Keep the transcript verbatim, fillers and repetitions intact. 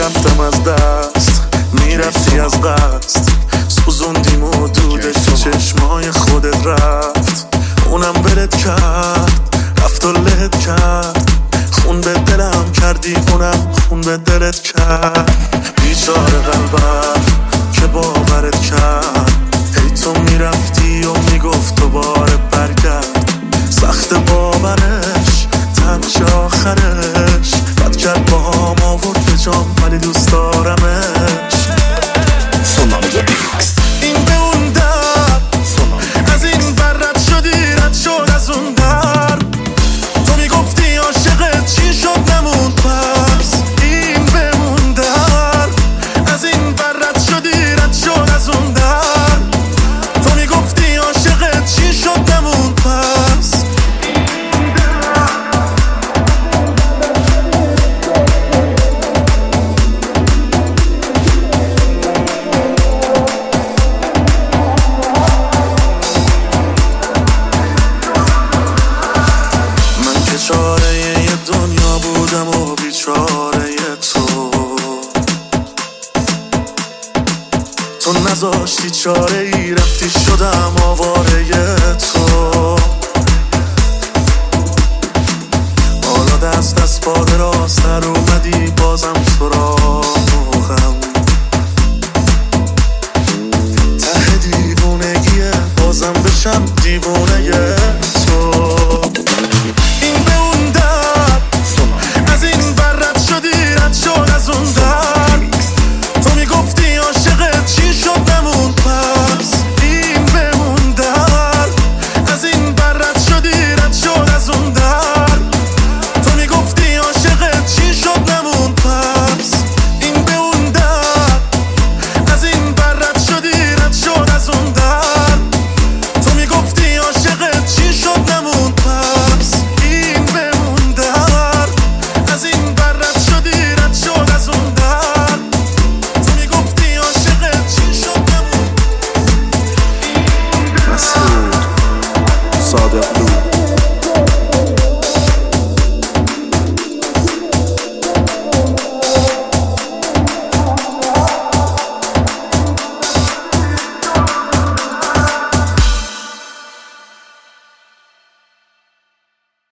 رفتم از دست، میرفتی از قصد، سوزوندیم و دودش تو چشمای خودت رفت. اونم ولت کرد، رفت و لهت کرد، خون به دلم کردی، اونم خون به دلت کرد. بیچاره قلبم که باورت کرد، هی تو میرفتی و میگفت دوباره برگرد. سخت باورش، تنش آخرش، بد کرد با هم آورد به جام، ولی دوست دارمش. این به اون در، از این بر رد شدی، رد شد از اون در. تو میگفتی عاشقت چی شد نموند پس. این به اون در، از این بر رد شدی، رد شد از اون در. تو میگفتی عاشقت چی شد نموند پس. چاره یه دنیا بودم و بیچاره تو، تو نذاشتی چاره ای، رفتی شدم آواره تو. حالا دست دست باده را